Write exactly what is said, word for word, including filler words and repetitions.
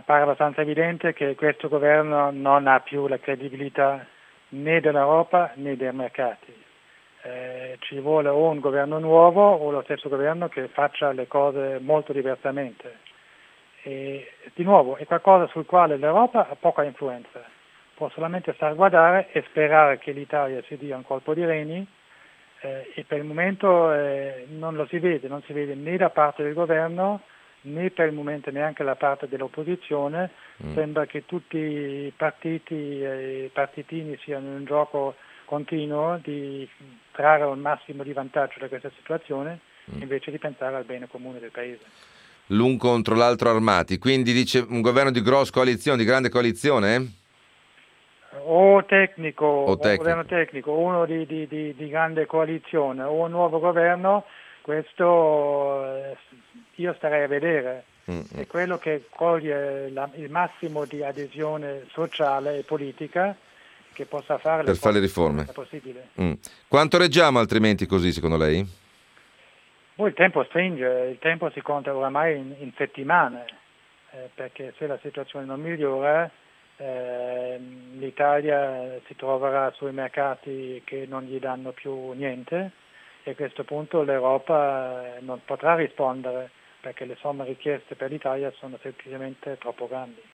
appare abbastanza evidente che questo governo non ha più la credibilità né dell'Europa né dei mercati. Eh, ci vuole o un governo nuovo o lo stesso governo che faccia le cose molto diversamente. E, di nuovo, è qualcosa sul quale l'Europa ha poca influenza. Può solamente stare a guardare e sperare che l'Italia si dia un colpo di reni, eh, e per il momento eh, non lo si vede, non si vede né da parte del governo né per il momento neanche da parte dell'opposizione. Mm. Sembra che tutti i partiti e i partitini siano in un gioco continuo di trarre il massimo di vantaggio da questa situazione, mm. invece di pensare al bene comune del Paese. L'un contro l'altro armati, quindi dice un governo di grossa coalizione, di grande coalizione? O tecnico, o, o tecnico. un governo tecnico, uno di, di, di, di grande coalizione o un nuovo governo, questo eh, io starei a vedere. Mm-hmm. È quello che coglie la, il massimo di adesione sociale e politica che possa fare per le fare le riforme. Possibile. Mm. Quanto reggiamo altrimenti così, secondo lei? Oh, il tempo stringe, il tempo si conta oramai in, in settimane, eh, perché se la situazione non migliora, eh, l'Italia si troverà sui mercati che non gli danno più niente e a questo punto l'Europa non potrà rispondere perché le somme richieste per l'Italia sono semplicemente troppo grandi.